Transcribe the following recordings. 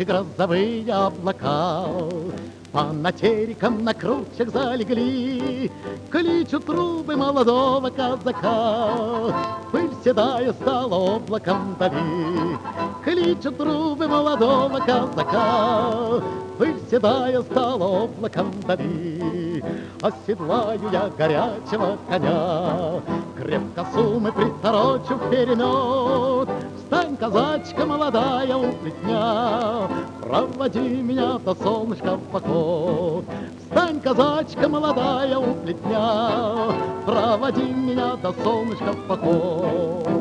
грозовые облака. По натерикам на кручах залегли, кличут трубы молодого казака. Пыль седая стала облаком вдали, кличут трубы молодого казака. Пыль седая стала облаком вдали, оседлаю я горячего коня, крепко сумы приторочу в перемет. Встань, казачка молодая, у плетня, проводи меня до солнышка в поход. Встань, казачка молодая, у плетня, проводи меня до солнышка в поход.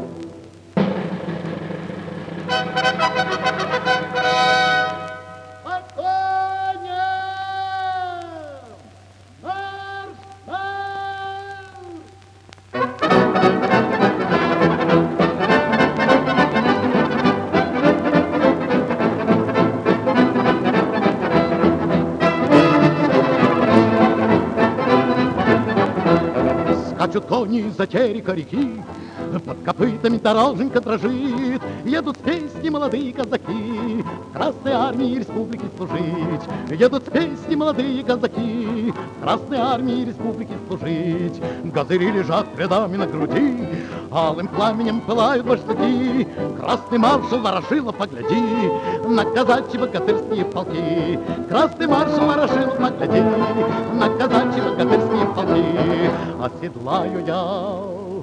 Скачут кони за терека реки, под копытами дороженька дрожит. Едут с песни молодые казаки в Красной армии республики служить. Едут с песни молодые казаки в Красной армии республики служить. Газыри лежат рядами на груди, алым пламенем пылают баштаки. Красный маршал Ворошилов, погляди на казачьи богатырские полки. Красный маршал Ворошилов, погляди на казачьи богатырские полки. Оседлаю я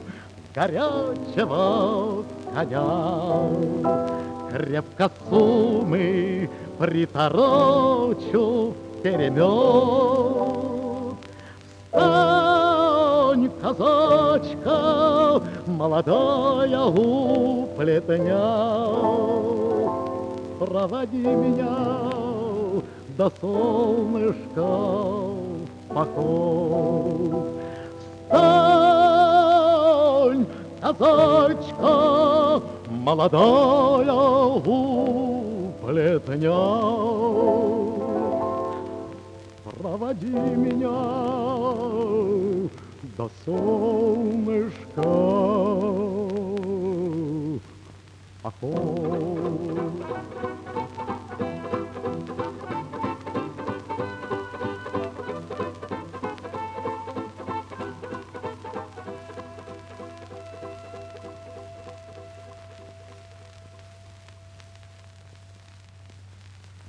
горячего коня, крепко сумы приторочу в перемет. Встань, казачка молодая, у плетня, проводи меня до солнышка в поход. Встань, казачка молодая, у плетня, проводи меня до солнышка в поход.